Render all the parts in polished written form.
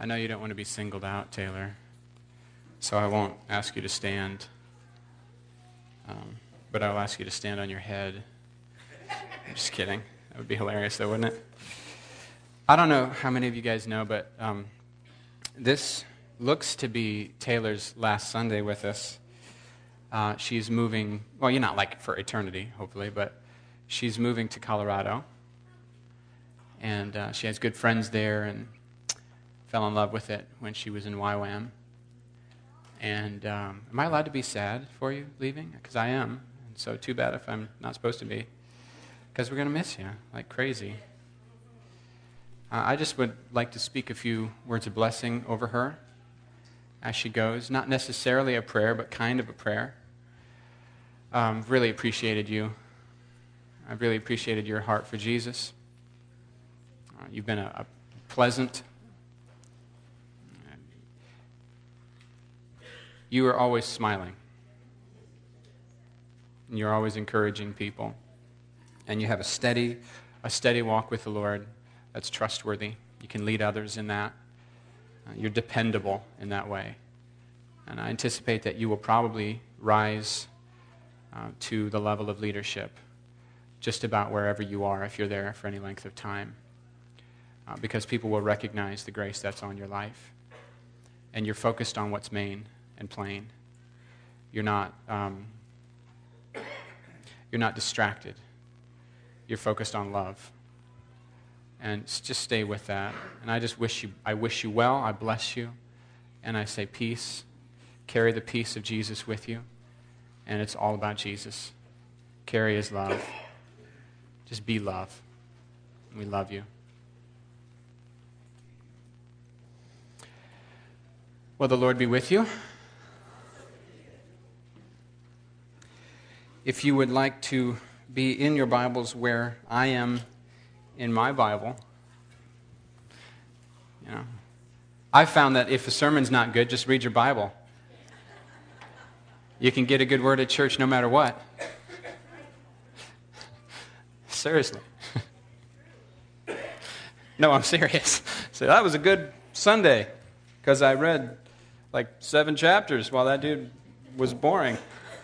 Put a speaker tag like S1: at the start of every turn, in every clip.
S1: I know you don't want to be singled out, Taylor, so I won't ask you to stand, but I'll ask you to stand on your head. I'm just kidding. That would be hilarious, though, wouldn't it? I don't know how many of you guys know, but this looks to be Taylor's last Sunday with us. She's moving, well, you're not like for eternity, hopefully, but she's moving to Colorado. And she has good friends there and fell in love with it when she was in YWAM. And am I allowed to be sad for you leaving? Because I am. And so too bad if I'm not supposed to be. Because we're going to miss you like crazy. I just would like to speak a few words of blessing over her as she goes. Not necessarily a prayer, but kind of a prayer. Really appreciated you. I've really appreciated your heart for Jesus. You've been a pleasant. You are always smiling. And you're always encouraging people. And you have a steady walk with the Lord that's trustworthy. You can lead others in that. You're dependable in that way. And I anticipate that you will probably rise to the level of leadership just about wherever you are if you're there for any length of time. Because people will recognize the grace that's on your life. And you're focused on what's main and plain. You're not distracted. You're focused on love. And just stay with that. And I wish you well, I bless you, and I say peace. Carry the peace of Jesus with you. And it's all about Jesus. Carry his love. Just be love. We love you. Well, the Lord be with you. If you would like to be in your Bibles where I am in my Bible, I found that if a sermon's not good, just read your Bible. You can get a good word at church no matter what. Seriously. No, I'm serious. So that was a good Sunday because I read like 7 chapters while that dude was boring.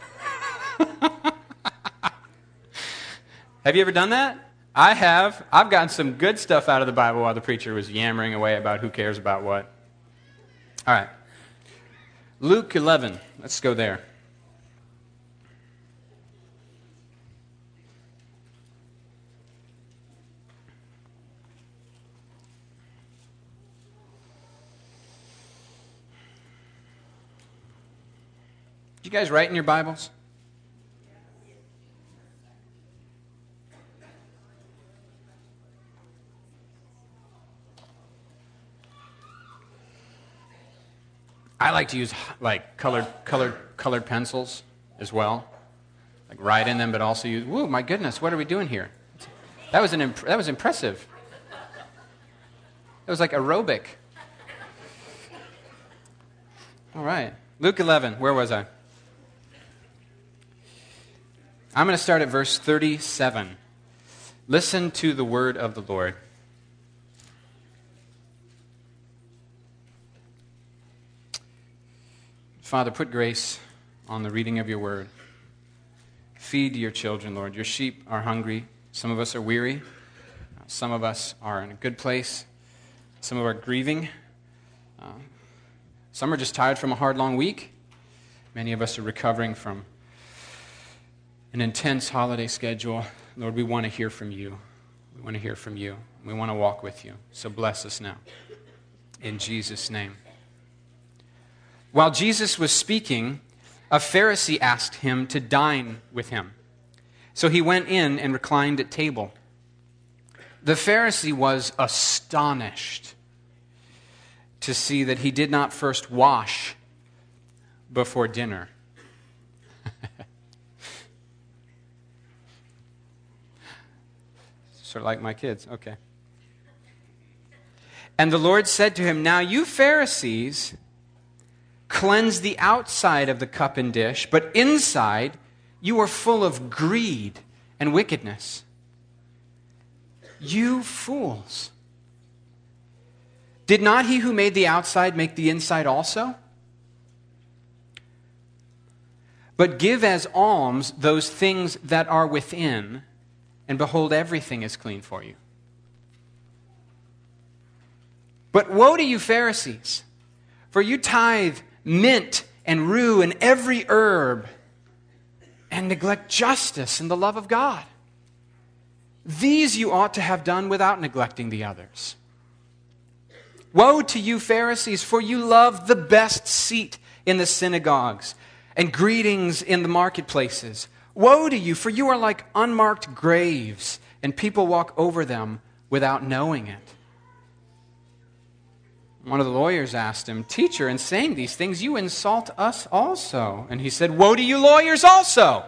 S1: Have you ever done that? I have. I've gotten some good stuff out of the Bible while the preacher was yammering away about who cares about what. All right. Luke 11. Let's go there. Did you guys write in your Bibles? I like to use like colored pencils as well, like write in them, but also use. Whoa, my goodness, what are we doing here? That was impressive. It was like aerobic. All right, Luke 11. Where was I? I'm going to start at verse 37. Listen to the word of the Lord. Father, put grace on the reading of your word. Feed your children, Lord. Your sheep are hungry. Some of us are weary. Some of us are in a good place. Some of us are grieving. Some are just tired from a hard, long week. Many of us are recovering from an intense holiday schedule. Lord, we want to hear from you. We want to hear from you. We want to walk with you. So bless us now. In Jesus' name. While Jesus was speaking, a Pharisee asked him to dine with him. So he went in and reclined at table. The Pharisee was astonished to see that he did not first wash before dinner. Sort of like my kids. Okay. And the Lord said to him, "Now you Pharisees cleanse the outside of the cup and dish, but inside you are full of greed and wickedness. You fools! Did not he who made the outside make the inside also? But give as alms those things that are within, and behold, everything is clean for you. But woe to you, Pharisees, for you tithe mint and rue and every herb, and neglect justice and the love of God. These you ought to have done without neglecting the others. Woe to you, Pharisees, for you love the best seat in the synagogues and greetings in the marketplaces. Woe to you, for you are like unmarked graves, and people walk over them without knowing it. One of the lawyers asked him, Teacher, in saying these things, you insult us also. And he said, Woe to you lawyers also!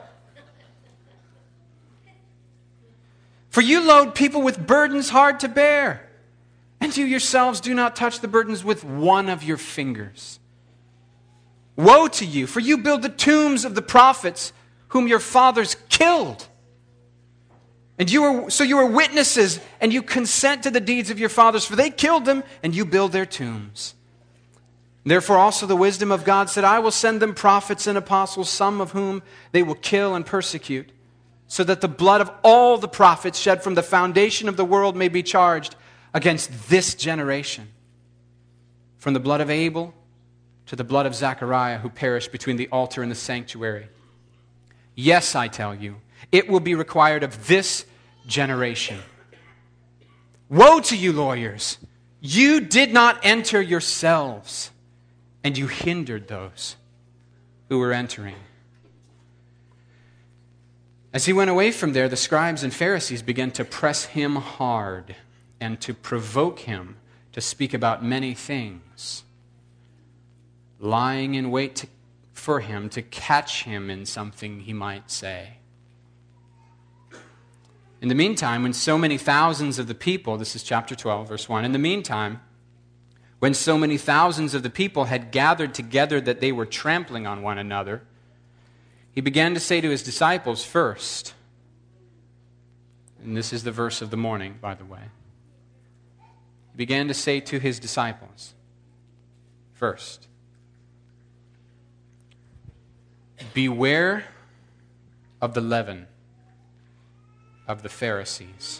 S1: For you load people with burdens hard to bear, and you yourselves do not touch the burdens with one of your fingers. Woe to you, for you build the tombs of the prophets whom your fathers killed. And you are witnesses, and you consent to the deeds of your fathers, for they killed them, and you build their tombs. Therefore also the wisdom of God said, I will send them prophets and apostles, some of whom they will kill and persecute, so that the blood of all the prophets shed from the foundation of the world may be charged against this generation. From the blood of Abel to the blood of Zechariah, who perished between the altar and the sanctuary. Yes, I tell you, it will be required of this generation. Woe to you, lawyers! You did not enter yourselves, and you hindered those who were entering. As he went away from there, the scribes and Pharisees began to press him hard and to provoke him to speak about many things, lying in wait for him to catch him in something he might say. In the meantime, when so many thousands of the people, this is chapter 12, verse 1, in the meantime, when so many thousands of the people had gathered together that they were trampling on one another, he began to say to his disciples first, and this is the verse of the morning, by the way. He began to say to his disciples first, beware of the leaven of the Pharisees,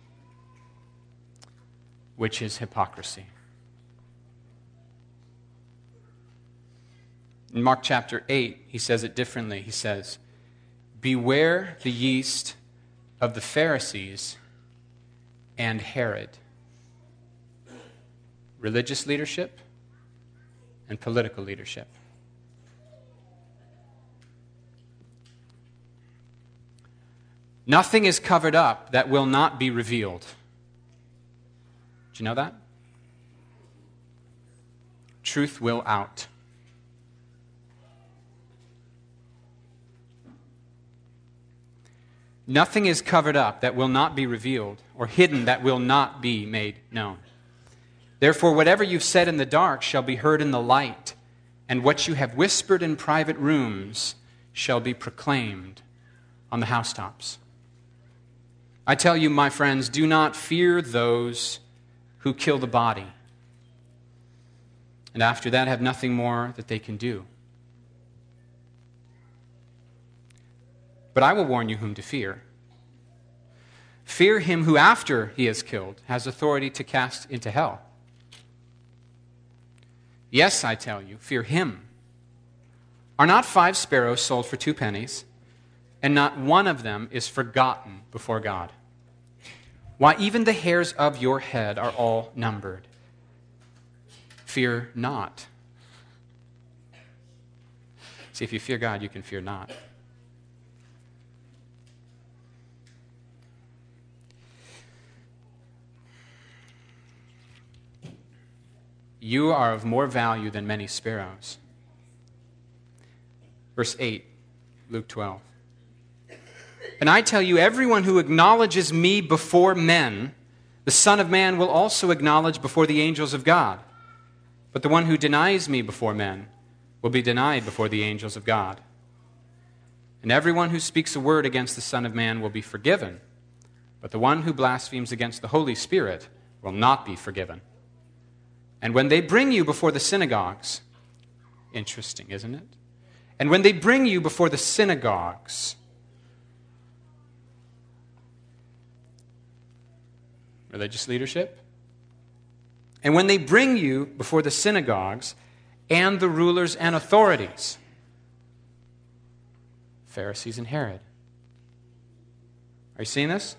S1: which is hypocrisy. In Mark chapter 8, he says it differently. He says, beware the yeast of the Pharisees and Herod. Religious leadership and political leadership. Nothing is covered up that will not be revealed. Did you know that? Truth will out. Nothing is covered up that will not be revealed, or hidden that will not be made known. Therefore, whatever you've said in the dark shall be heard in the light, and what you have whispered in private rooms shall be proclaimed on the housetops. I tell you, my friends, do not fear those who kill the body, and after that have nothing more that they can do. But I will warn you whom to fear. Fear him who, after he is killed, has authority to cast into hell. Yes, I tell you, fear him. Are not 5 sparrows sold for 2 pennies, and not one of them is forgotten before God? Why, even the hairs of your head are all numbered. Fear not. See, if you fear God, you can fear not. You are of more value than many sparrows. Verse 8, Luke 12. And I tell you, everyone who acknowledges me before men, the Son of Man will also acknowledge before the angels of God. But the one who denies me before men will be denied before the angels of God. And everyone who speaks a word against the Son of Man will be forgiven, but the one who blasphemes against the Holy Spirit will not be forgiven. And when they bring you before the synagogues, interesting, isn't it? And when they bring you before the synagogues, religious leadership, and when they bring you before the synagogues and the rulers and authorities, Pharisees and Herod. Are you seeing this?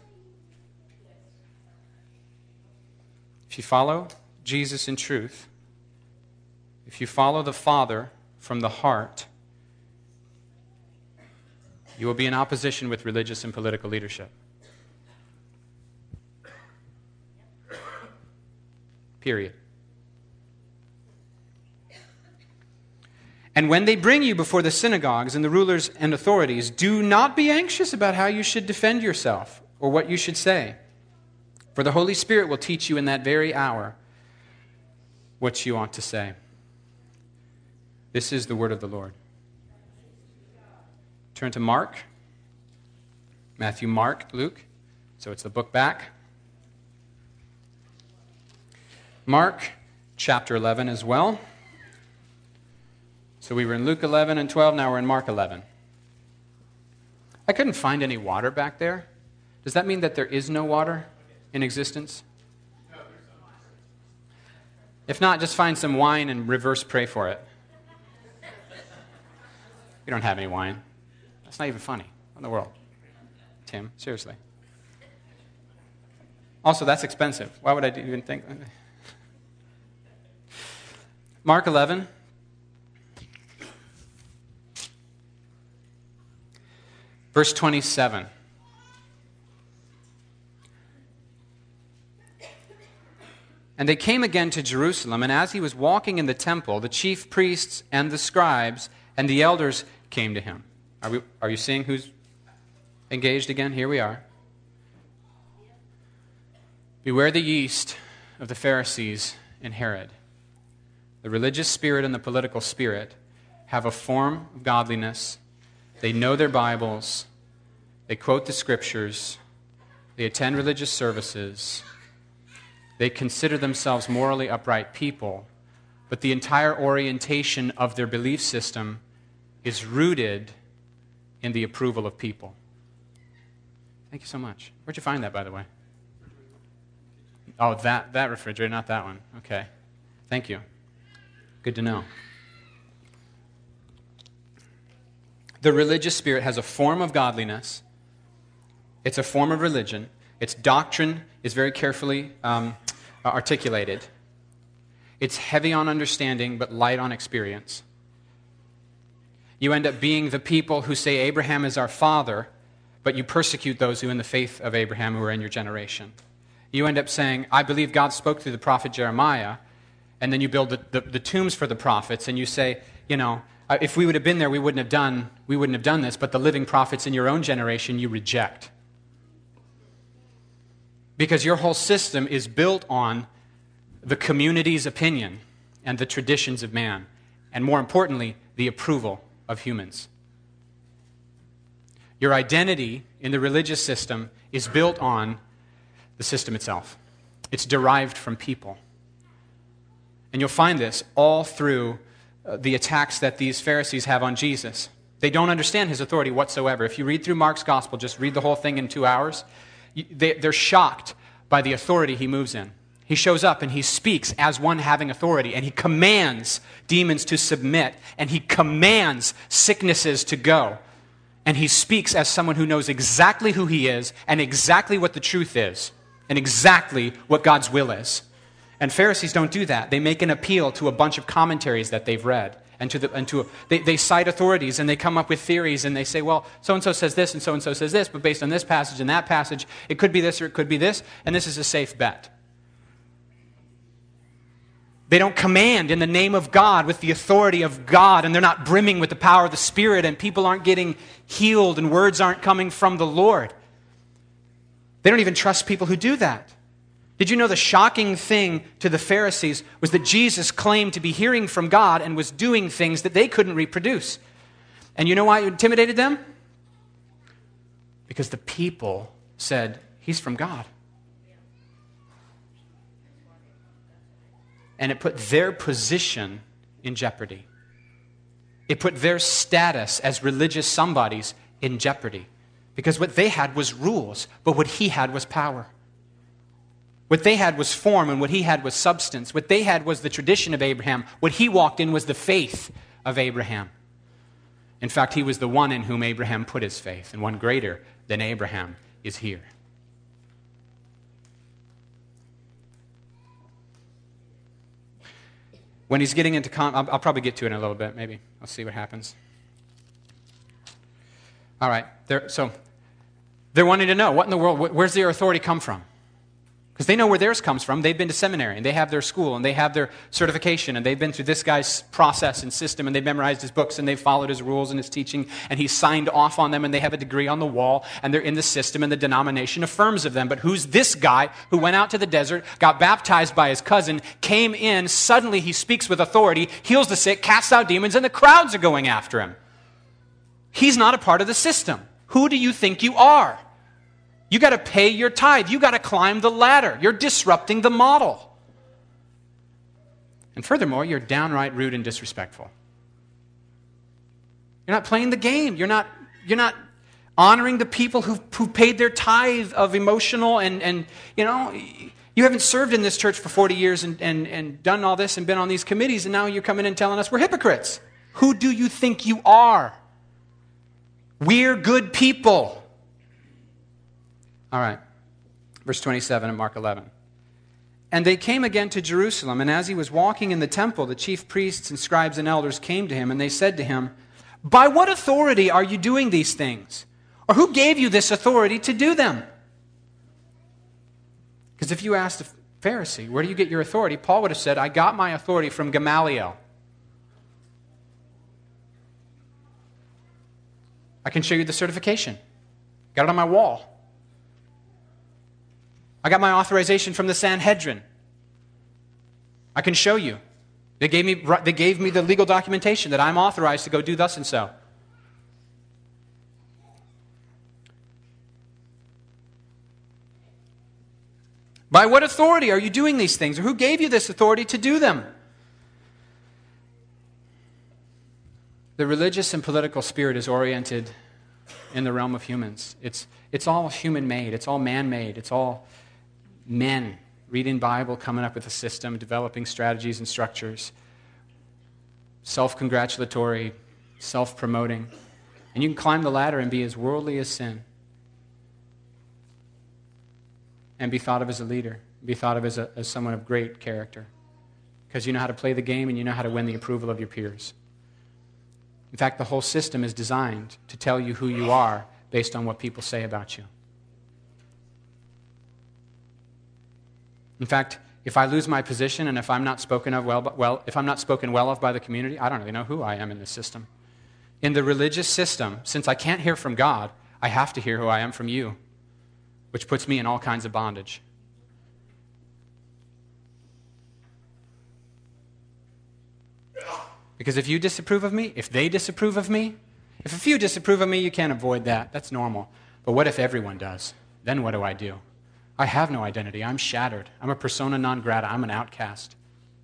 S1: If you follow Jesus in truth, if you follow the Father from the heart, you will be in opposition with religious and political leadership. Period. And when they bring you before the synagogues and the rulers and authorities, do not be anxious about how you should defend yourself or what you should say. For the Holy Spirit will teach you in that very hour what you ought to say. This is the word of the Lord. Turn to Mark. Matthew, Mark, Luke. So it's the book back. Mark chapter 11 as well. So we were in Luke 11 and 12, now we're in Mark 11. I couldn't find any water back there. Does that mean that there is no water in existence? If not, just find some wine and reverse pray for it. We don't have any wine. That's not even funny. What in the world? Tim, seriously. Also, that's expensive. Why would I even think? Mark 11. Verse 27. And they came again to Jerusalem, and as he was walking in the temple, the chief priests and the scribes and the elders came to him. Are you seeing who's engaged again? Here we are. Beware the yeast of the Pharisees and Herod. The religious spirit and the political spirit have a form of godliness. They know their Bibles. They quote the Scriptures. They attend religious services. They consider themselves morally upright people. But the entire orientation of their belief system is rooted in the approval of people. Thank you so much. Where'd you find that, by the way? Oh, that refrigerator, not that one. Okay. Thank you. Good to know. The religious spirit has a form of godliness. It's a form of religion. Its doctrine is very carefully articulated. It's heavy on understanding, but light on experience. You end up being the people who say Abraham is our father, but you persecute those who in the faith of Abraham who are in your generation. You end up saying, I believe God spoke through the prophet Jeremiah, and then you build the tombs for the prophets, and you say, you know, if we would have been there, we wouldn't have done this, but the living prophets in your own generation you reject. Because your whole system is built on the community's opinion and the traditions of man, and more importantly, the approval of humans. Your identity in the religious system is built on the system itself. It's derived from people. And you'll find this all through the attacks that these Pharisees have on Jesus. They don't understand his authority whatsoever. If you read through Mark's gospel, just read the whole thing in 2 hours, they're shocked by the authority he moves in. He shows up and he speaks as one having authority, and he commands demons to submit, and he commands sicknesses to go. And he speaks as someone who knows exactly who he is and exactly what the truth is and exactly what God's will is. And Pharisees don't do that. They make an appeal to a bunch of commentaries that they've read. They cite authorities and they come up with theories and they say, well, so-and-so says this and so-and-so says this, but based on this passage and that passage, it could be this or it could be this, and this is a safe bet. They don't command in the name of God with the authority of God, and they're not brimming with the power of the Spirit, and people aren't getting healed and words aren't coming from the Lord. They don't even trust people who do that. Did you know the shocking thing to the Pharisees was that Jesus claimed to be hearing from God and was doing things that they couldn't reproduce? And you know why it intimidated them? Because the people said, he's from God. And it put their position in jeopardy. It put their status as religious somebodies in jeopardy. Because what they had was rules, but what he had was power. What they had was form, and what he had was substance. What they had was the tradition of Abraham. What he walked in was the faith of Abraham. In fact, he was the one in whom Abraham put his faith, and one greater than Abraham is here. When he's getting into, I'll probably get to it in a little bit, maybe. I'll see what happens. All right, so they're wanting to know, what in the world, where's their authority come from? Because they know where theirs comes from. They've been to seminary, and they have their school, and they have their certification, and they've been through this guy's process and system, and they've memorized his books, and they've followed his rules and his teaching, and he's signed off on them, and they have a degree on the wall, and they're in the system, and the denomination affirms of them. But who's this guy who went out to the desert, got baptized by his cousin, came in, suddenly he speaks with authority, heals the sick, casts out demons, and the crowds are going after him? He's not a part of the system. Who do you think you are? You got to pay your tithe. You got to climb the ladder. You're disrupting the model. And furthermore, you're downright rude and disrespectful. You're not playing the game. You're not honoring the people who paid their tithe of emotional and you haven't served in this church for 40 years and done all this and been on these committees, and now you're coming and telling us we're hypocrites. Who do you think you are? We're good people. All right, verse 27 of Mark 11. And they came again to Jerusalem, and as he was walking in the temple, the chief priests and scribes and elders came to him, and they said to him, "By what authority are you doing these things? Or who gave you this authority to do them?" Because if you asked a Pharisee, where do you get your authority? Paul would have said, I got my authority from Gamaliel. I can show you the certification. Got it on my wall. I got my authorization from the Sanhedrin. I can show you. They gave me the legal documentation that I'm authorized to go do thus and so. By what authority are you doing these things? Or who gave you this authority to do them? The religious and political spirit is oriented in the realm of humans. It's all human-made. It's all man-made. It's all men reading Bible, coming up with a system, developing strategies and structures, self-congratulatory, self-promoting. And you can climb the ladder and be as worldly as sin and be thought of as a leader, be thought of as someone of great character because you know how to play the game and you know how to win the approval of your peers. In fact, the whole system is designed to tell you who you are based on what people say about you. In fact, if I lose my position and if I'm not spoken of if I'm not spoken well of by the community, I don't really know who I am in this system. In the religious system, since I can't hear from God, I have to hear who I am from you, which puts me in all kinds of bondage. Because if you disapprove of me, if they disapprove of me, if a few disapprove of me, you can't avoid that. That's normal. But what if everyone does? Then what do? I have no identity. I'm shattered. I'm a persona non grata. I'm an outcast.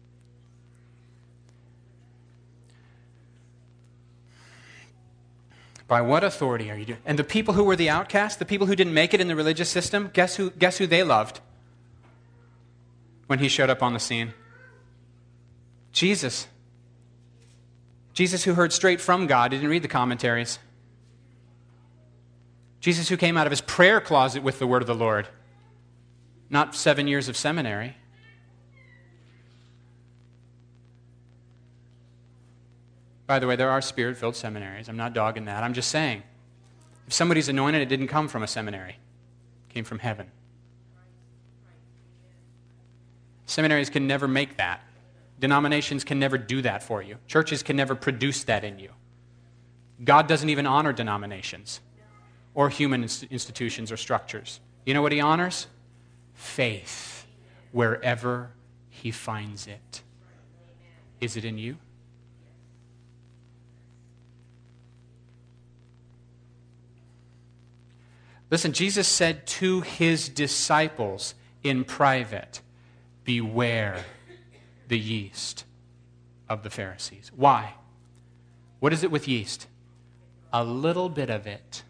S1: By what authority are you doing? And the people who were the outcasts, the people who didn't make it in the religious system, guess who they loved when he showed up on the scene? Jesus. Jesus who heard straight from God, didn't read the commentaries. Jesus who came out of his prayer closet with the word of the Lord. Not 7 years of seminary. By the way, there are spirit-filled seminaries. I'm not dogging that. I'm just saying, if somebody's anointed, it didn't come from a seminary. It came from heaven. Seminaries can never make that. Denominations can never do that for you. Churches can never produce that in you. God doesn't even honor denominations or human institutions or structures. You know what he honors? Faith, wherever he finds it. Is it in you? Listen, Jesus said to his disciples in private, beware the yeast of the Pharisees. Why? What is it with yeast? A little bit of it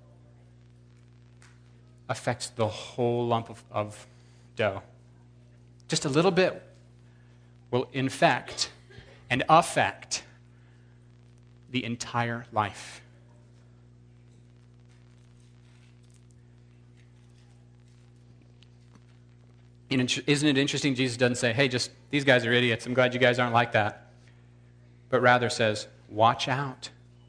S1: affects the whole lump of dough. Just a little bit will infect and affect the entire life. And isn't it interesting Jesus doesn't say, hey, just these guys are idiots. I'm glad you guys aren't like that. But rather says, watch out.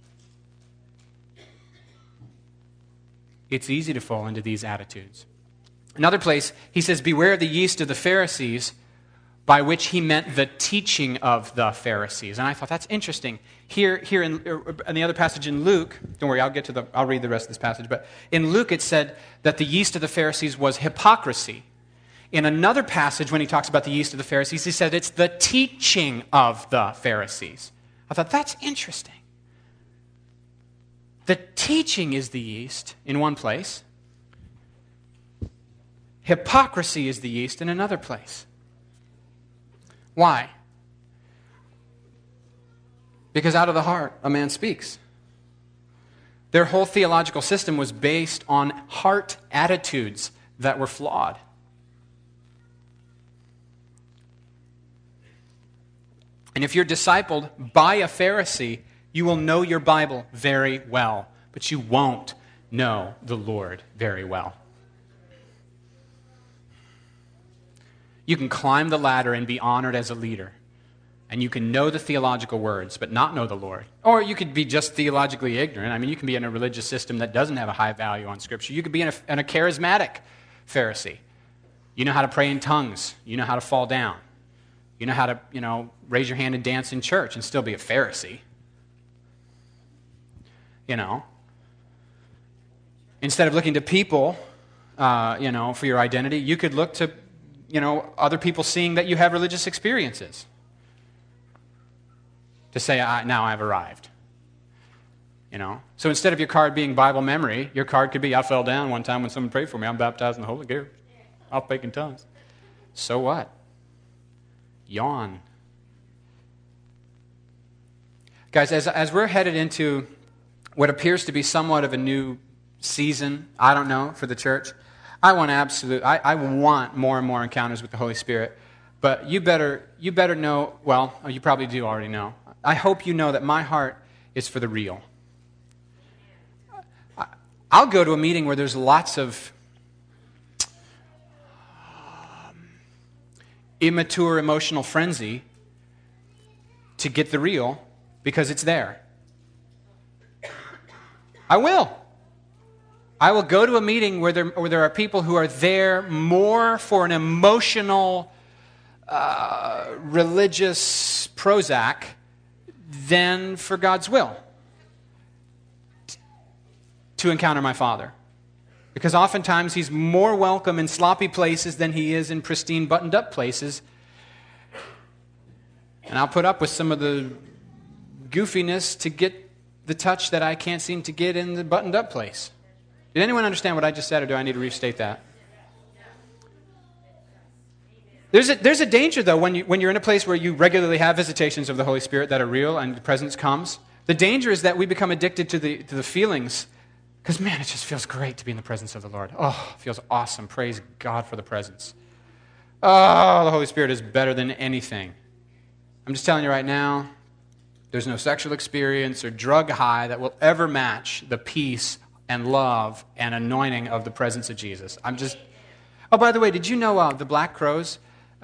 S1: It's easy to fall into these attitudes. Another place, he says, beware of the yeast of the Pharisees, by which he meant the teaching of the Pharisees. And I thought, that's interesting. Here in the other passage in Luke, don't worry, I'll read the rest of this passage, but in Luke it said that the yeast of the Pharisees was hypocrisy. In another passage, when he talks about the yeast of the Pharisees, he said it's the teaching of the Pharisees. I thought, that's interesting. The teaching is the yeast in one place. Hypocrisy is the yeast in another place. Why? Because out of the heart a man speaks. Their whole theological system was based on heart attitudes that were flawed. And if you're discipled by a Pharisee, you will know your Bible very well, but you won't know the Lord very well. You can climb the ladder and be honored as a leader, and you can know the theological words, but not know the Lord. Or you could be just theologically ignorant. I mean, you can be in a religious system that doesn't have a high value on Scripture. You could be in a charismatic Pharisee. You know how to pray in tongues. You know how to fall down. You know how to, raise your hand and dance in church and still be a Pharisee. Instead of looking to people, for your identity, you could look to, other people seeing that you have religious experiences to say, now I've arrived. So instead of your card being Bible memory, your card could be, I fell down one time when someone prayed for me. I'm baptized in the Holy Ghost. I'll speak in tongues. So what? Yawn. Guys, as we're headed into what appears to be somewhat of a new season, I don't know, for the church, I want more and more encounters with the Holy Spirit. But you better know, well, you probably do already know. I hope you know that my heart is for the real. I'll go to a meeting where there's lots of immature emotional frenzy to get the real because it's there. I will go to a meeting where there are people who are there more for an emotional, religious Prozac than for God's will to encounter my Father. Because oftentimes he's more welcome in sloppy places than he is in pristine, buttoned-up places. And I'll put up with some of the goofiness to get the touch that I can't seem to get in the buttoned-up place. Did anyone understand what I just said, or do I need to restate that? There's a danger, though, when you're in a place where you regularly have visitations of the Holy Spirit that are real and the presence comes. The danger is that we become addicted to the feelings. Because, man, it just feels great to be in the presence of the Lord. Oh, it feels awesome. Praise God for the presence. Oh, the Holy Spirit is better than anything. I'm just telling you right now, there's no sexual experience or drug high that will ever match the peace and love and anointing of the presence of Jesus. Oh, by the way, did you know the Black Crowes?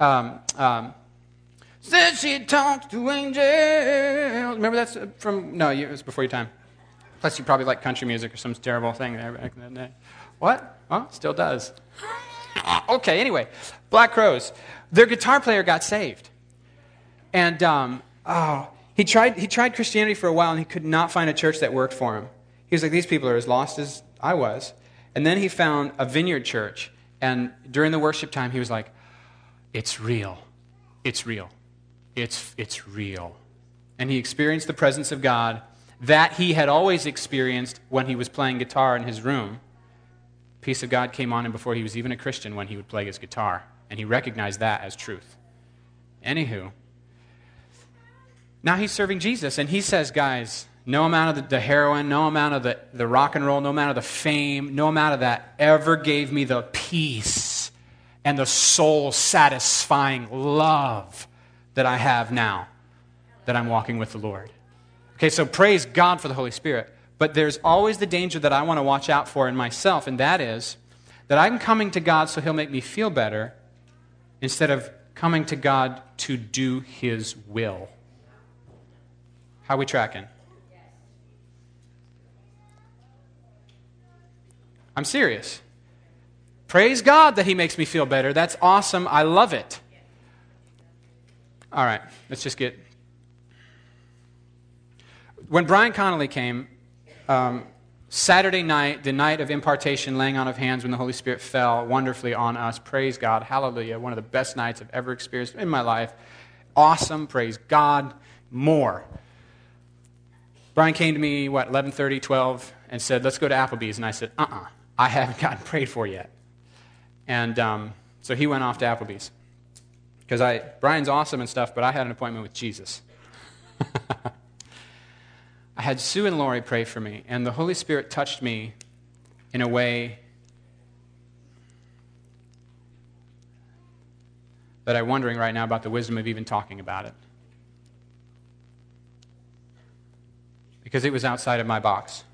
S1: Said she talks to angels. Remember that's from, no, it was before your time. Plus, you probably like country music or some terrible thing there back in the day. What? Well, still does. Okay, anyway. Black Crowes. Their guitar player got saved. And he tried Christianity for a while, and he could not find a church that worked for him. He was like, these people are as lost as I was. And then he found a Vineyard church. And during the worship time, he was like, it's real. It's real. It's real. And he experienced the presence of God that he had always experienced when he was playing guitar in his room. Peace of God came on him before he was even a Christian when he would play his guitar, and he recognized that as truth. Anywho, Now he's serving Jesus, and he says, guys, no amount of the heroin, no amount of the rock and roll, no amount of the fame, no amount of that ever gave me the peace and the soul-satisfying love that I have now that I'm walking with the Lord. Okay, so praise God for the Holy Spirit. But there's always the danger that I want to watch out for in myself, and that is that I'm coming to God so He'll make me feel better instead of coming to God to do His will. How are we tracking? I'm serious. Praise God that He makes me feel better. That's awesome. I love it. All right, let's just get... When Brian Connolly came, Saturday night, the night of impartation, laying on of hands when the Holy Spirit fell wonderfully on us, praise God, hallelujah, one of the best nights I've ever experienced in my life. Awesome, praise God, more. Brian came to me, 11:30, 12, and said, let's go to Applebee's. And I said, I haven't gotten prayed for yet. And so he went off to Applebee's. Because Brian's awesome and stuff, but I had an appointment with Jesus. I had Sue and Lori pray for me, and the Holy Spirit touched me in a way that I'm wondering right now about the wisdom of even talking about it. Because it was outside of my box.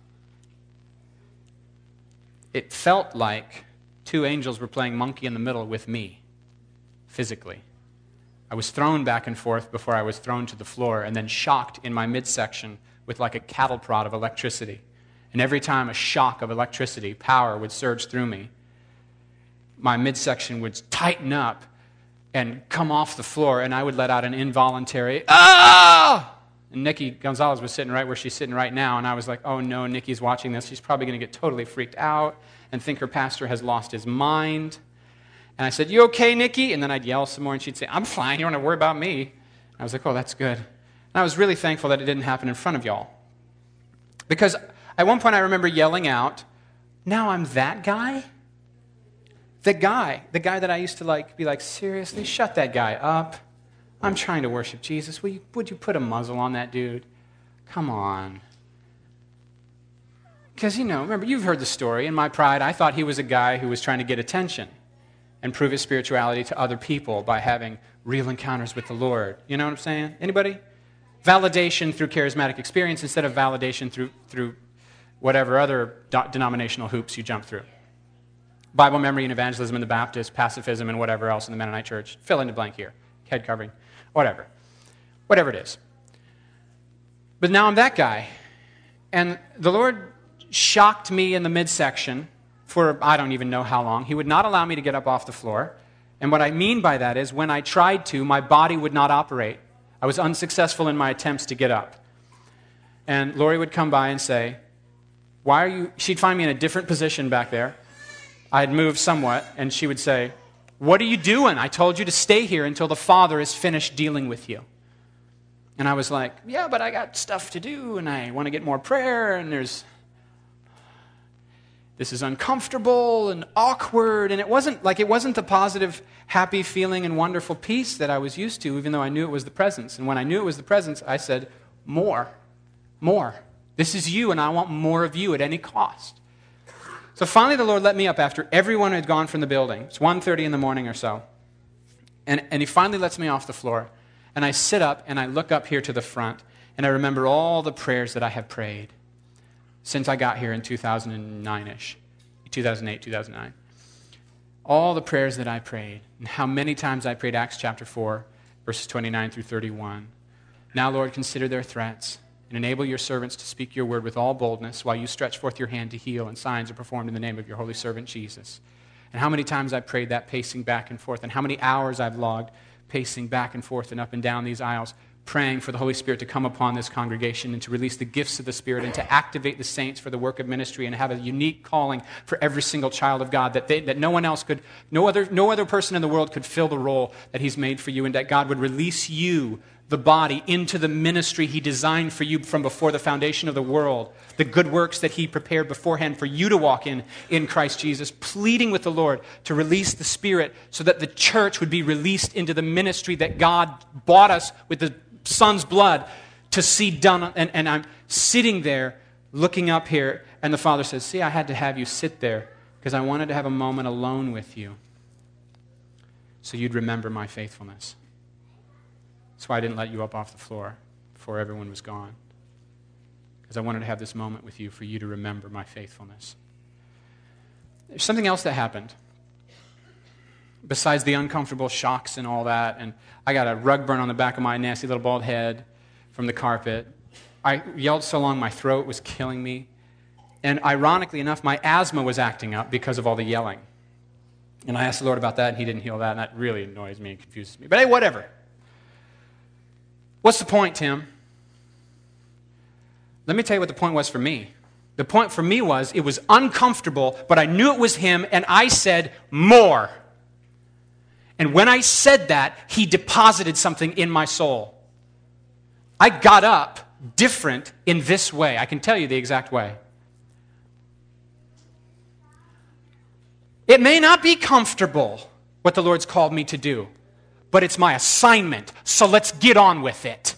S1: It felt like two angels were playing monkey in the middle with me, physically. I was thrown back and forth before I was thrown to the floor, and then shocked in my midsection with like a cattle prod of electricity. And every time a shock of electricity, power would surge through me, my midsection would tighten up and come off the floor, and I would let out an involuntary, ah! And Nikki Gonzalez was sitting right where she's sitting right now, and I was like, oh no, Nikki's watching this. She's probably going to get totally freaked out and think her pastor has lost his mind. And I said, you okay, Nikki? And then I'd yell some more, and she'd say, I'm fine, you don't have to worry about me. And I was like, oh, that's good. And I was really thankful that it didn't happen in front of y'all. Because at one point I remember yelling out, now I'm that guy? The guy that I used to be like, seriously, shut that guy up. I'm trying to worship Jesus. Would you put a muzzle on that dude? Come on. Because, remember, you've heard the story. In my pride, I thought he was a guy who was trying to get attention and prove his spirituality to other people by having real encounters with the Lord. You know what I'm saying? Anybody? Validation through charismatic experience instead of validation through whatever other denominational hoops you jump through. Bible memory and evangelism in the Baptist, pacifism and whatever else in the Mennonite church. Fill in the blank here. Head covering. Whatever it is. But now I'm that guy. And the Lord shocked me in the midsection for I don't even know how long. He would not allow me to get up off the floor. And what I mean by that is when I tried to, my body would not operate. I was unsuccessful in my attempts to get up. And Lori would come by and say, she'd find me in a different position back there. I'd move somewhat, and she would say, what are you doing? I told you to stay here until the Father is finished dealing with you. And I was like, yeah, but I got stuff to do, and I want to get more prayer, and this is uncomfortable and awkward, and it wasn't the positive, happy feeling and wonderful peace that I was used to, even though I knew it was the presence. And when I knew it was the presence, I said, more. This is you, and I want more of you at any cost. So finally the Lord let me up after everyone had gone from the building. It's 1:30 in the morning or so. And He finally lets me off the floor. And I sit up and I look up here to the front, and I remember all the prayers that I have prayed since I got here in 2009-ish, 2008, 2009. All the prayers that I prayed, and how many times I prayed Acts chapter 4, verses 29 through 31. Now, Lord, consider their threats, and enable your servants to speak your word with all boldness while you stretch forth your hand to heal, and signs are performed in the name of your holy servant Jesus. And how many times I prayed that pacing back and forth, and how many hours I've logged pacing back and forth and up and down these aisles, praying for the Holy Spirit to come upon this congregation and to release the gifts of the Spirit and to activate the saints for the work of ministry and have a unique calling for every single child of God that no one else could, no other person in the world could fill the role that He's made for you, and that God would release you the body into the ministry He designed for you from before the foundation of the world, the good works that He prepared beforehand for you to walk in Christ Jesus, pleading with the Lord to release the Spirit so that the church would be released into the ministry that God bought us with the Son's blood to see done. And I'm sitting there looking up here, and the Father says, see, I had to have you sit there because I wanted to have a moment alone with you so you'd remember my faithfulness. That's why I didn't let you up off the floor before everyone was gone. Because I wanted to have this moment with you for you to remember my faithfulness. There's something else that happened. Besides the uncomfortable shocks and all that, and I got a rug burn on the back of my nasty little bald head from the carpet. I yelled so long my throat was killing me. And ironically enough, my asthma was acting up because of all the yelling. And I asked the Lord about that, and He didn't heal that, and that really annoys me and confuses me. But hey, whatever. What's the point, Tim? Let me tell you what the point was for me. The point for me was it was uncomfortable, but I knew it was Him, and I said, more. And when I said that, He deposited something in my soul. I got up different in this way. I can tell you the exact way. It may not be comfortable what the Lord's called me to do, but it's my assignment, so let's get on with it.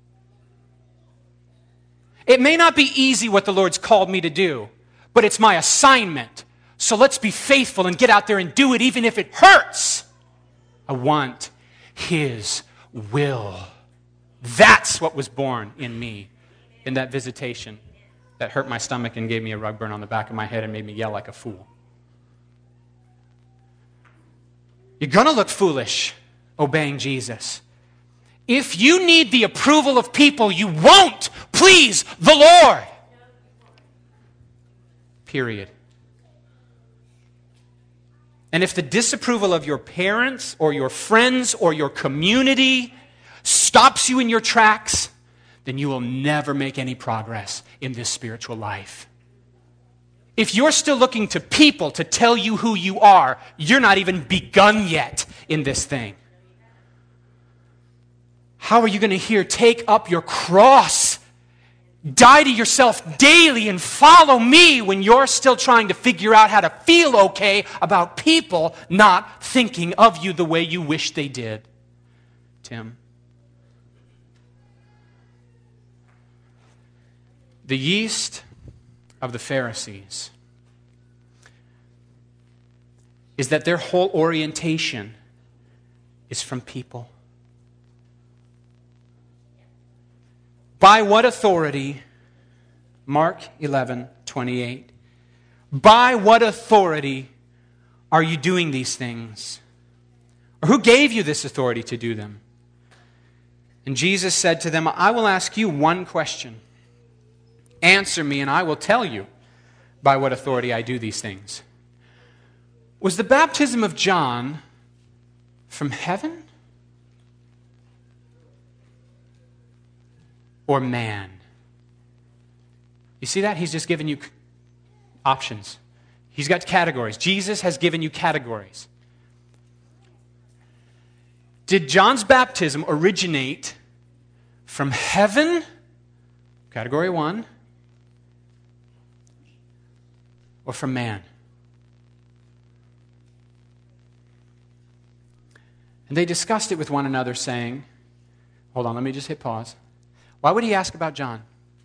S1: It may not be easy what the Lord's called me to do, but it's my assignment, so let's be faithful and get out there and do it even if it hurts. I want His will. That's what was born in me in that visitation that hurt my stomach and gave me a rug burn on the back of my head and made me yell like a fool. You're going to look foolish obeying Jesus. If you need the approval of people, you won't please the Lord. Period. And if the disapproval of your parents or your friends or your community stops you in your tracks, then you will never make any progress in this spiritual life. If you're still looking to people to tell you who you are, you're not even begun yet in this thing. How are you going to hear, take up your cross, die to yourself daily and follow me when you're still trying to figure out how to feel okay about people not thinking of you the way you wish they did? Tim. The yeast of the Pharisees is that their whole orientation is from people. By what authority, Mark 11:28, by what authority are you doing these things? Or who gave you this authority to do them? And Jesus said to them, I will ask you one question. Answer me, and I will tell you by what authority I do these things. Was the baptism of John from heaven or man? You see that? He's just given you options. He's got categories. Jesus has given you categories. Did John's baptism originate from heaven? Category 1. Or from man? And they discussed it with one another, saying, hold on, let me just hit pause. Why would he ask about John?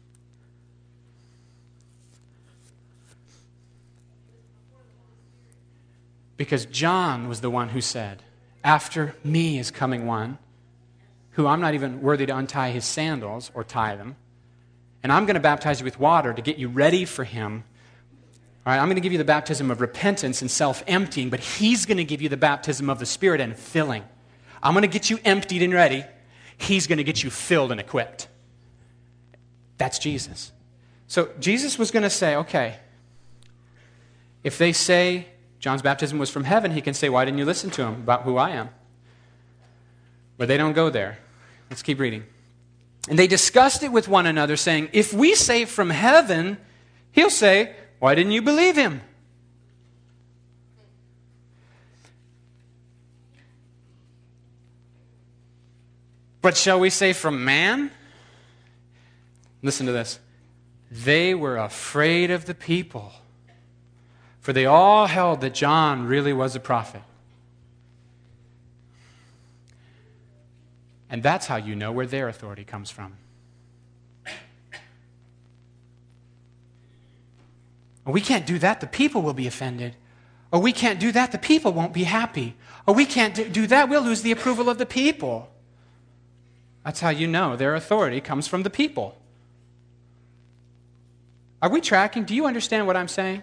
S1: Because John was the one who said, after me is coming one who I'm not even worthy to untie his sandals or tie them, and I'm going to baptize you with water to get you ready for him. All right, I'm going to give you the baptism of repentance and self-emptying, but he's going to give you the baptism of the Spirit and filling. I'm going to get you emptied and ready. He's going to get you filled and equipped. That's Jesus. So Jesus was going to say, okay, if they say John's baptism was from heaven, he can say, why didn't you listen to him about who I am? But they don't go there. Let's keep reading. And they discussed it with one another, saying, if we say from heaven, he'll say, why didn't you believe him? But shall we say from man? Listen to this. They were afraid of the people, for they all held that John really was a prophet. And that's how you know where their authority comes from. We can't do that, the people will be offended. Or we can't do that, the people won't be happy. Or we can't do that, we'll lose the approval of the people. That's how you know their authority comes from the people. Are we tracking? Do you understand what I'm saying?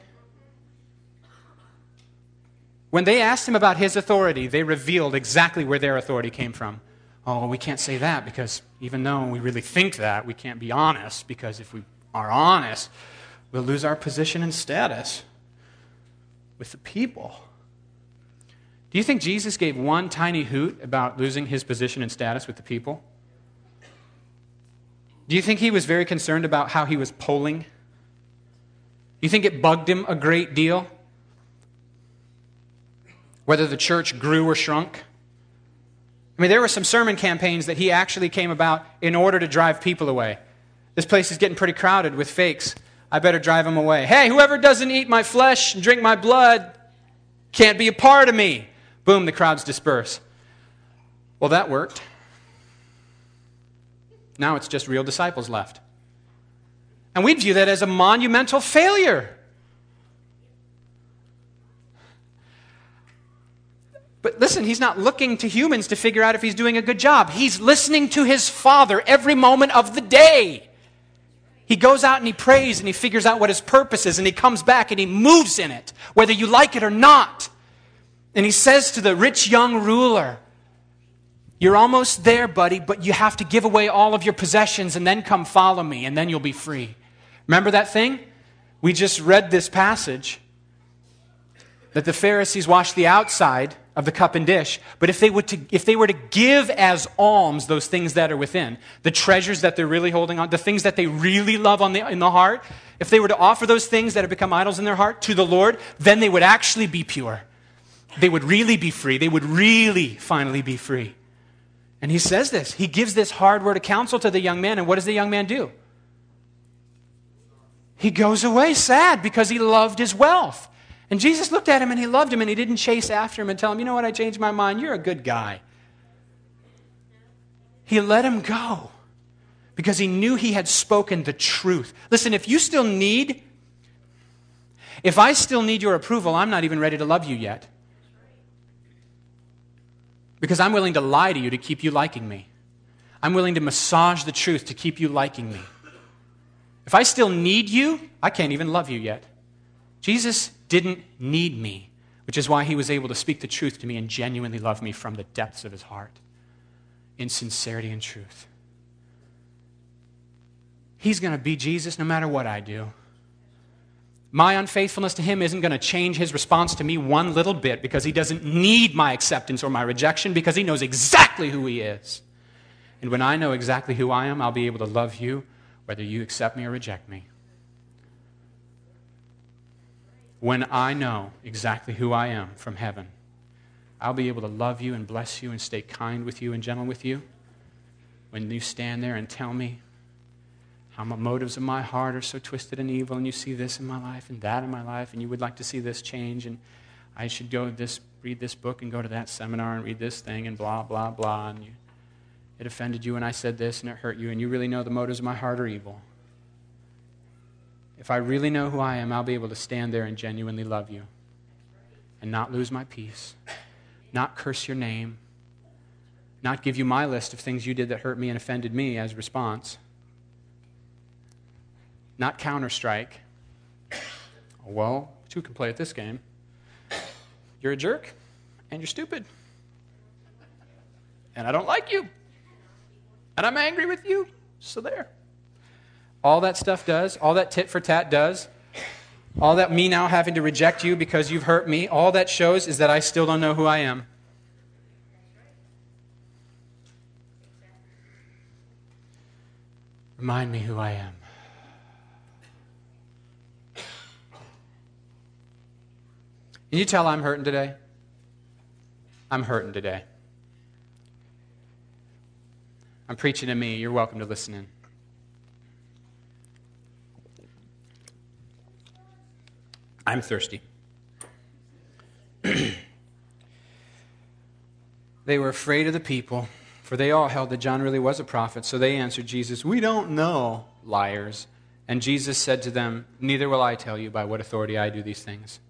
S1: When they asked him about his authority, they revealed exactly where their authority came from. Oh, we can't say that because even though we really think that, we can't be honest, because if we are honest, we'll lose our position and status with the people. Do you think Jesus gave one tiny hoot about losing his position and status with the people? Do you think he was very concerned about how he was polling? Do you think it bugged him a great deal? Whether the church grew or shrunk? I mean, there were some sermon campaigns that he actually came about in order to drive people away. This place is getting pretty crowded with fakes. I better drive them away. Hey, whoever doesn't eat my flesh and drink my blood can't be a part of me. Boom, the crowds disperse. Well, that worked. Now it's just real disciples left. And we'd view that as a monumental failure. But listen, he's not looking to humans to figure out if he's doing a good job. He's listening to his Father every moment of the day. He goes out and he prays and he figures out what his purpose is and he comes back and he moves in it, whether you like it or not. And he says to the rich young ruler, you're almost there, buddy, but you have to give away all of your possessions and then come follow me and then you'll be free. Remember that thing? We just read this passage that the Pharisees washed the outside of the cup and dish, but if they were to give as alms those things that are within, the treasures that they're really holding on, the things that they really love in the heart, if they were to offer those things that have become idols in their heart to the Lord, then they would actually be pure. They would really be free. They would really finally be free. And he says this. He gives this hard word of counsel to the young man, and what does the young man do? He goes away sad because he loved his wealth. And Jesus looked at him and he loved him and he didn't chase after him and tell him, you know what, I changed my mind. You're a good guy. He let him go because he knew he had spoken the truth. Listen, if I still need your approval, I'm not even ready to love you yet. Because I'm willing to lie to you to keep you liking me. I'm willing to massage the truth to keep you liking me. If I still need you, I can't even love you yet. Jesus didn't need me, which is why he was able to speak the truth to me and genuinely love me from the depths of his heart, in sincerity and truth. He's going to be Jesus no matter what I do. My unfaithfulness to him isn't going to change his response to me one little bit because he doesn't need my acceptance or my rejection because he knows exactly who he is. And when I know exactly who I am, I'll be able to love you whether you accept me or reject me. When I know exactly who I am from heaven, I'll be able to love you and bless you and stay kind with you and gentle with you. When you stand there and tell me how the motives of my heart are so twisted and evil, and you see this in my life and that in my life, and you would like to see this change, and I should read this book and go to that seminar and read this thing and blah, blah, blah, and it offended you and I said this and it hurt you, and you really know the motives of my heart are evil. If I really know who I am, I'll be able to stand there and genuinely love you and not lose my peace, not curse your name, not give you my list of things you did that hurt me and offended me as a response, not counter-strike. Well, two can play at this game. You're a jerk and you're stupid and I don't like you and I'm angry with you, so there. All that stuff does, all that tit for tat does, all that me now having to reject you because you've hurt me, all that shows is that I still don't know who I am. Remind me who I am. Can you tell I'm hurting today? I'm hurting today. I'm preaching to me. You're welcome to listen in. I'm thirsty. They were afraid of the people, for they all held that John really was a prophet. So they answered Jesus, "We don't know," liars. And Jesus said to them, "Neither will I tell you by what authority I do these things."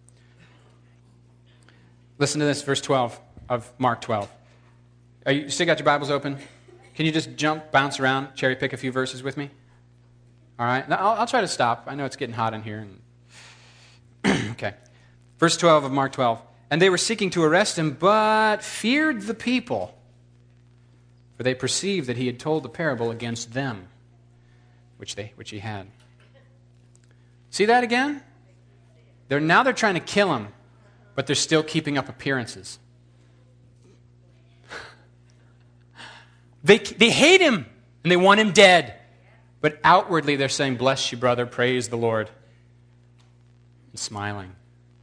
S1: Listen to this, verse 12 of Mark 12. You still got your Bibles open? Can you just bounce around, cherry pick a few verses with me? All right? Now, I'll try to stop. I know it's getting hot in here. Okay. Verse 12 of Mark 12. And they were seeking to arrest him, but feared the people, for they perceived that he had told the parable against them, which he had. See that again? Now they're trying to kill him, but they're still keeping up appearances. They hate him, and they want him dead. But outwardly they're saying, "Bless you, brother, praise the Lord," and smiling.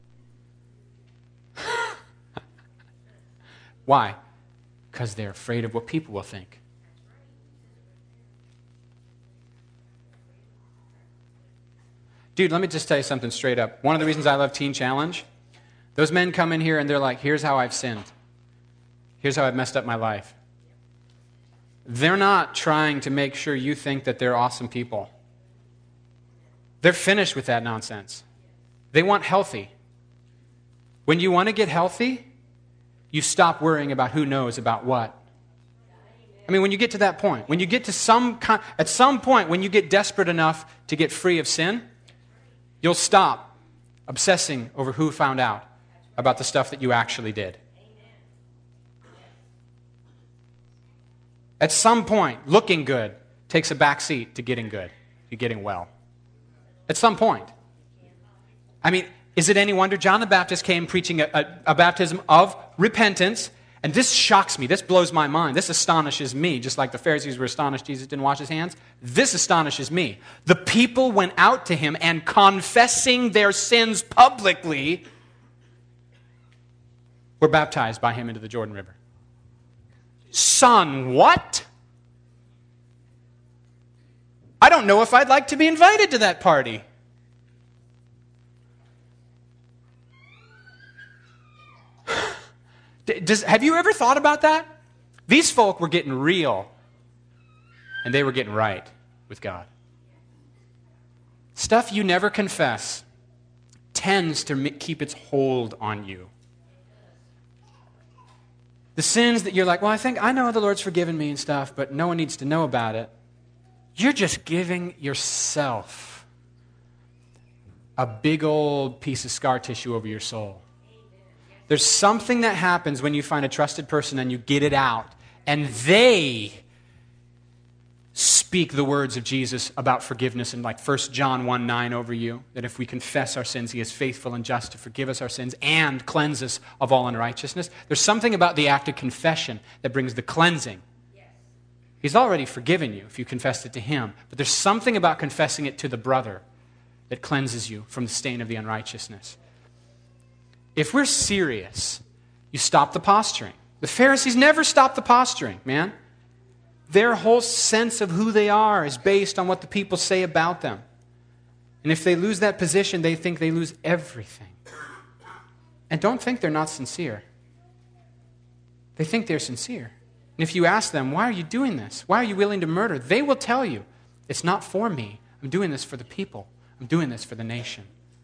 S1: Why? Because they're afraid of what people will think. Dude, let me just tell you something straight up. One of the reasons I love Teen Challenge, those men come in here and they're like, "Here's how I've sinned. Here's how I've messed up my life." They're not trying to make sure you think that they're awesome people. They're finished with that nonsense. They want healthy. When you want to get healthy, you stop worrying about who knows about what. I mean, when you get to that point, when you get to at some point, when you get desperate enough to get free of sin, you'll stop obsessing over who found out about the stuff that you actually did. At some point, looking good takes a back seat to getting good, to getting well. At some point. I mean, is it any wonder John the Baptist came preaching a baptism of repentance, and this shocks me. This blows my mind. This astonishes me, just like the Pharisees were astonished Jesus didn't wash his hands. This astonishes me. The people went out to him and confessing their sins publicly were baptized by him into the Jordan River. Son, what? I don't know if I'd like to be invited to that party. Have you ever thought about that? These folk were getting real, and they were getting right with God. Stuff you never confess tends to keep its hold on you. The sins that you're like, "Well, I know the Lord's forgiven me and stuff, but no one needs to know about it." You're just giving yourself a big old piece of scar tissue over your soul. There's something that happens when you find a trusted person and you get it out, and they speak the words of Jesus about forgiveness in like 1 John 1:9 over you, that if we confess our sins, he is faithful and just to forgive us our sins and cleanse us of all unrighteousness. There's something about the act of confession that brings the cleansing. He's already forgiven you if you confessed it to him, but there's something about confessing it to the brother that cleanses you from the stain of the unrighteousness. If we're serious, you stop the posturing. The Pharisees never stopped the posturing, man. Their whole sense of who they are is based on what the people say about them. And if they lose that position, they think they lose everything. And don't think they're not sincere. They think they're sincere. And if you ask them, "Why are you doing this? Why are you willing to murder?" they will tell you, "It's not for me. I'm doing this for the people. I'm doing this for the nation."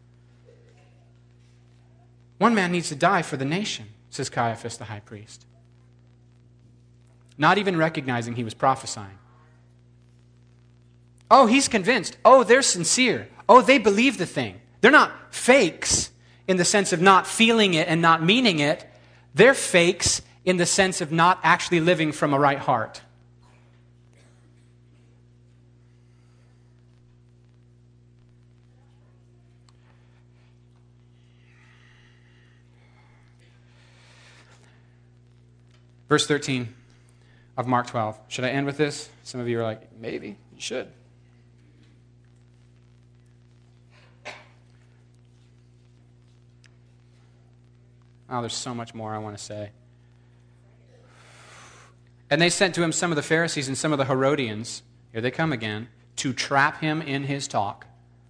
S1: One man needs to die for the nation, says Caiaphas the high priest. Not even recognizing he was prophesying. Oh, he's convinced. Oh, they're sincere. Oh, they believe the thing. They're not fakes in the sense of not feeling it and not meaning it. They're fakes in the sense of not actually living from a right heart. Verse 13 of Mark 12. Should I end with this? Some of you are like, maybe, you should. Oh, there's so much more I want to say. And they sent to him some of the Pharisees and some of the Herodians, here they come again, to trap him in his talk.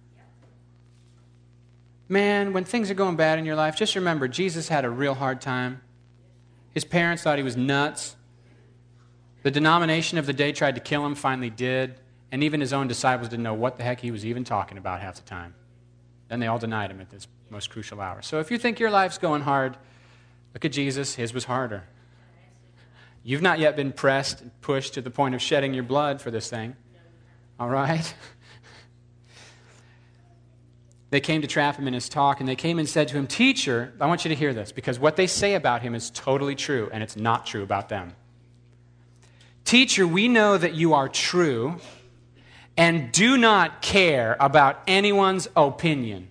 S1: Man, when things are going bad in your life, just remember, Jesus had a real hard time. His parents thought he was nuts. The denomination of the day tried to kill him, finally did. And even his own disciples didn't know what the heck he was even talking about half the time. Then they all denied him at this most crucial hour. So if you think your life's going hard, look at Jesus. His was harder. You've not yet been pressed and pushed to the point of shedding your blood for this thing. All right? They came to trap him in his talk, and they came and said to him, "Teacher," I want you to hear this, because what they say about him is totally true, and it's not true about them. "Teacher, we know that you are true and do not care about anyone's opinion.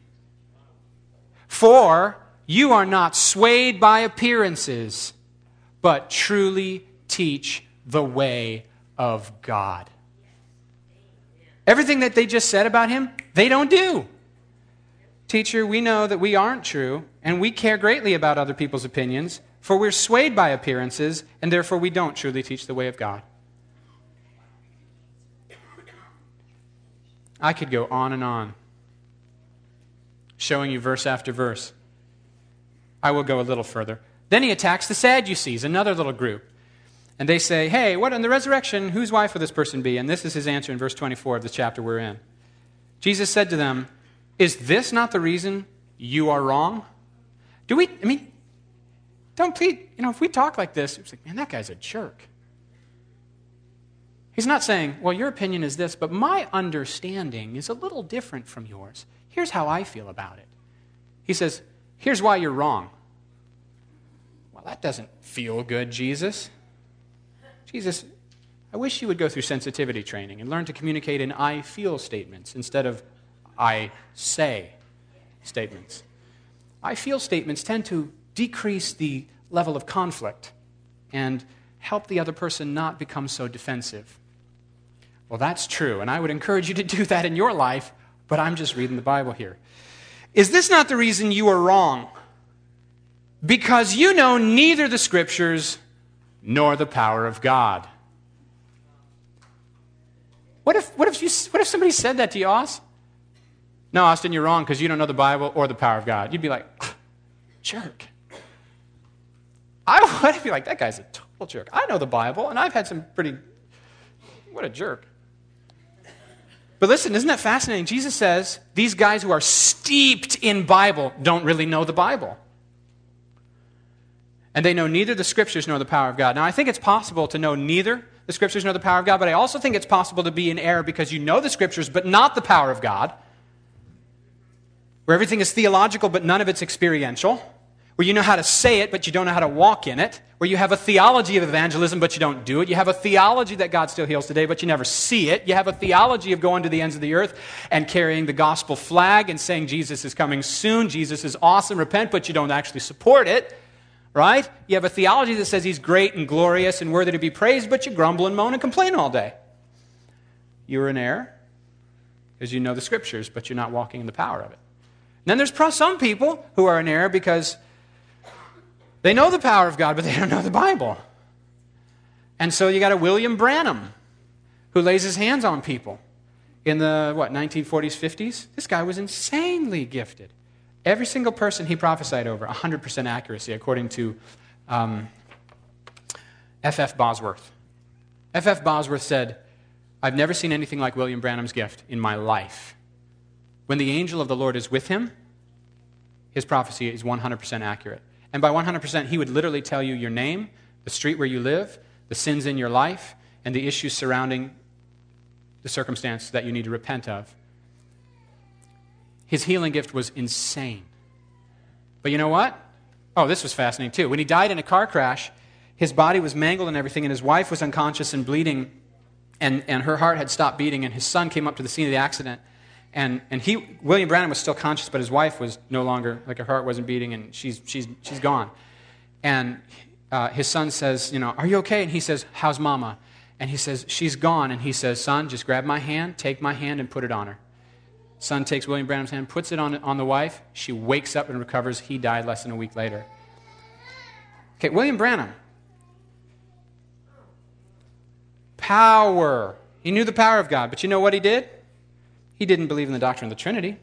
S1: For you are not swayed by appearances, but truly teach the way of God." Everything that they just said about him, they don't do. "Teacher, we know that we aren't true, and we care greatly about other people's opinions, for we're swayed by appearances, and therefore we don't truly teach the way of God." I could go on and on, showing you verse after verse. I will go a little further. Then he attacks the Sadducees, another little group. And they say, "Hey, what in the resurrection, whose wife will this person be?" And this is his answer in verse 24 of the chapter we're in. Jesus said to them, "Is this not the reason you are wrong?" Don't please, if we talk like this, it's like, man, that guy's a jerk. He's not saying, well, your opinion is this, but my understanding is a little different from yours. Here's how I feel about it. He says, here's why you're wrong. Well, that doesn't feel good, Jesus. Jesus, I wish you would go through sensitivity training and learn to communicate in I feel statements instead of I say statements. I feel statements tend to decrease the level of conflict and help the other person not become so defensive. Well, that's true, and I would encourage you to do that in your life, but I'm just reading the Bible here. "Is this not the reason you are wrong? Because you know neither the Scriptures nor the power of God." What if somebody said that to you, Aus? "No, Austin, you're wrong because you don't know the Bible or the power of God." You'd be like, jerk. I would be like, that guy's a total jerk. I know the Bible, and I've had some what a jerk. But listen, isn't that fascinating? Jesus says these guys who are steeped in Bible don't really know the Bible. And they know neither the Scriptures nor the power of God. Now, I think it's possible to know neither the Scriptures nor the power of God, but I also think it's possible to be in error because you know the Scriptures but not the power of God, where everything is theological but none of it's experiential, where you know how to say it but you don't know how to walk in it, where you have a theology of evangelism but you don't do it, you have a theology that God still heals today but you never see it, you have a theology of going to the ends of the earth and carrying the gospel flag and saying Jesus is coming soon, Jesus is awesome, repent, but you don't actually support it, right? You have a theology that says he's great and glorious and worthy to be praised, but you grumble and moan and complain all day. You're in error because you know the Scriptures but you're not walking in the power of it. And then there's some people who are in error because they know the power of God, but they don't know the Bible. And so you got a William Branham who lays his hands on people in the, 1940s, 50s? This guy was insanely gifted. Every single person he prophesied over, 100% accuracy, according to F.F. Bosworth. F.F. Bosworth said, "I've never seen anything like William Branham's gift in my life. When the angel of the Lord is with him, his prophecy is 100% accurate. And by 100%, he would literally tell you your name, the street where you live, the sins in your life, and the issues surrounding the circumstance that you need to repent of." His healing gift was insane. But you know what? Oh, this was fascinating too. When he died in a car crash, his body was mangled and everything, and his wife was unconscious and bleeding, and her heart had stopped beating, and his son came up to the scene of the accident. And William Branham was still conscious, but his wife was no longer, her heart wasn't beating, and she's gone. And his son says, "Are you okay?" And he says, "How's Mama?" And he says, "She's gone." And he says, "Son, just grab my hand, take my hand, and put it on her." Son takes William Branham's hand, puts it on the wife. She wakes up and recovers. He died less than a week later. Okay, William Branham. Power. He knew the power of God, but you know what he did? He didn't believe in the doctrine of the Trinity.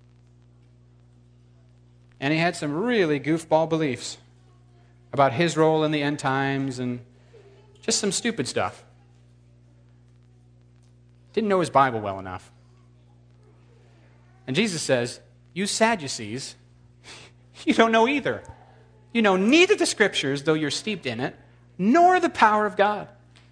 S1: And he had some really goofball beliefs about his role in the end times and just some stupid stuff. Didn't know his Bible well enough. And Jesus says, you Sadducees, you don't know either. You know neither the Scriptures, though you're steeped in it, nor the power of God.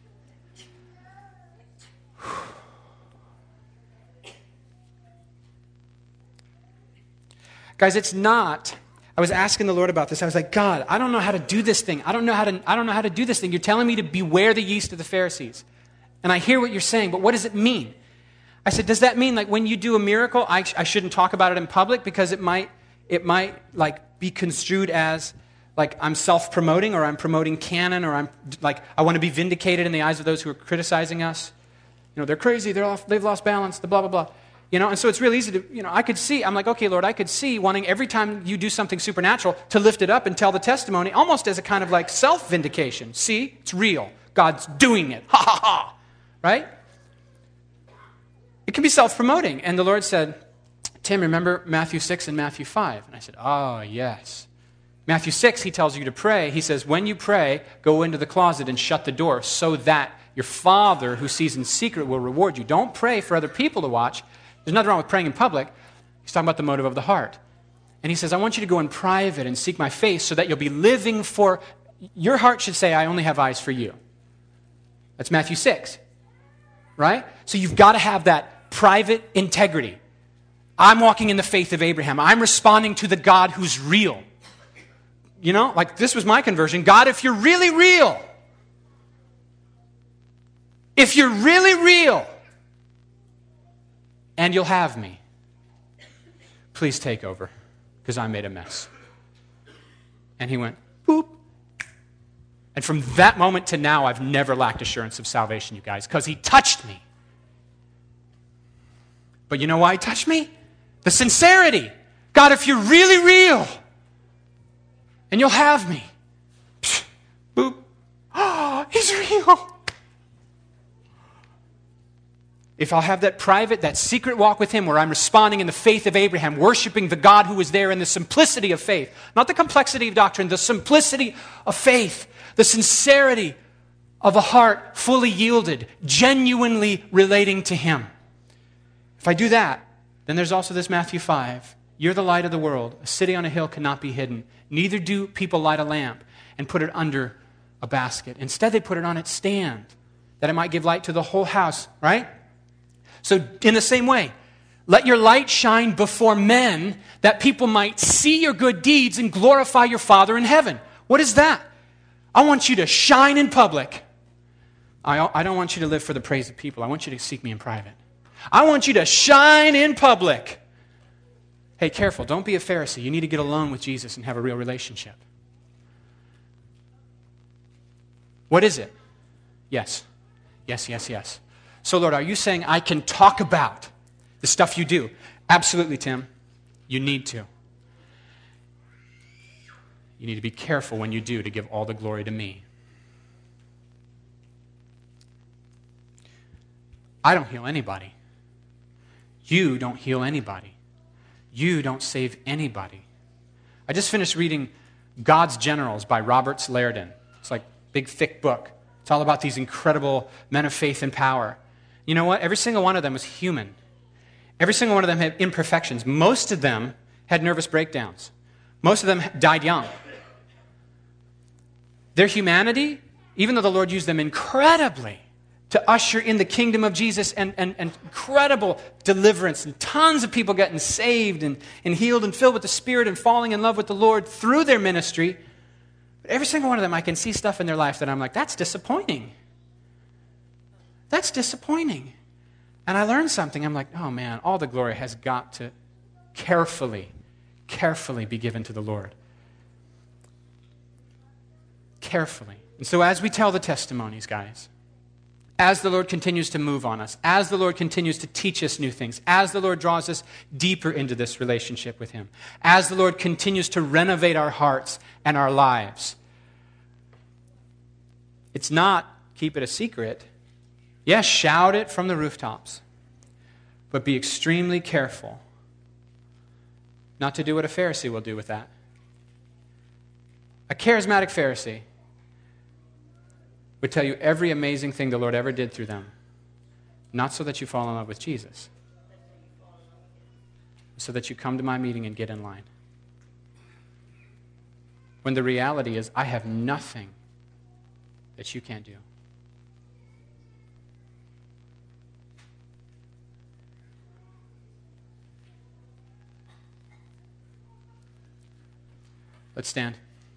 S1: Guys, it's not. I was asking the Lord about this. I was like, God, I don't know how to do this thing. I don't know how to do this thing. You're telling me to beware the yeast of the Pharisees. And I hear what you're saying, but what does it mean? I said, does that mean like when you do a miracle, I shouldn't talk about it in public because it might like be construed as like I'm self-promoting or I'm promoting canon or I'm like I want to be vindicated in the eyes of those who are criticizing us. You know, they're crazy, they've lost balance, the blah, blah, blah. You know, and so it's really easy to, you know, I'm like, okay, Lord, I could see wanting every time you do something supernatural to lift it up and tell the testimony almost as a kind of like self-vindication. See, it's real. God's doing it. Ha, ha, ha. Right? It can be self-promoting. And the Lord said, Tim, remember Matthew 6 and Matthew 5? And I said, oh, yes. Matthew 6, he tells you to pray. He says, when you pray, go into the closet and shut the door so that your Father who sees in secret will reward you. Don't pray for other people to watch. There's nothing wrong with praying in public. He's talking about the motive of the heart. And he says, I want you to go in private and seek my face so that you'll be living for... Your heart should say, I only have eyes for you. That's Matthew 6. Right? So you've got to have that private integrity. I'm walking in the faith of Abraham. I'm responding to the God who's real. You know, like this was my conversion. God, if you're really real, and you'll have me, please take over, because I made a mess. And he went, boop. And from that moment to now, I've never lacked assurance of salvation, you guys, because he touched me. But you know why he touched me? The sincerity. God, if you're really real, and you'll have me. Psh, boop. Oh, he's real. If I'll have that private, that secret walk with him where I'm responding in the faith of Abraham, worshiping the God who was there in the simplicity of faith, not the complexity of doctrine, the simplicity of faith, the sincerity of a heart fully yielded, genuinely relating to him. If I do that, then there's also this Matthew 5. You're the light of the world. A city on a hill cannot be hidden. Neither do people light a lamp and put it under a basket. Instead, they put it on its stand, that it might give light to the whole house, right? So in the same way, let your light shine before men that people might see your good deeds and glorify your Father in heaven. What is that? I want you to shine in public. I don't want you to live for the praise of people. I want you to seek me in private. I want you to shine in public. Hey, careful. Don't be a Pharisee. You need to get alone with Jesus and have a real relationship. What is it? Yes. Yes, yes, yes. So, Lord, are you saying I can talk about the stuff you do? Absolutely, Tim. You need to. You need to be careful when you do to give all the glory to me. I don't heal anybody. You don't heal anybody. You don't save anybody. I just finished reading God's Generals by Robert Liardon. It's like a big, thick book. It's all about these incredible men of faith and power. You know what? Every single one of them was human. Every single one of them had imperfections. Most of them had nervous breakdowns. Most of them died young. Their humanity, even though the Lord used them incredibly to usher in the kingdom of Jesus and incredible deliverance and tons of people getting saved and healed and filled with the Spirit and falling in love with the Lord through their ministry, but every single one of them, I can see stuff in their life that I'm like, that's disappointing. That's disappointing. And I learned something. I'm like, oh man, all the glory has got to carefully be given to the Lord. Carefully. And so as we tell the testimonies, guys, as the Lord continues to move on us, as the Lord continues to teach us new things, as the Lord draws us deeper into this relationship with him, as the Lord continues to renovate our hearts and our lives, it's not keep it a secret. Yes, shout it from the rooftops, but be extremely careful not to do what a Pharisee will do with that. A charismatic Pharisee would tell you every amazing thing the Lord ever did through them, not so that you fall in love with Jesus, so that you come to my meeting and get in line. When the reality is, I have nothing that you can't do. Let's stand.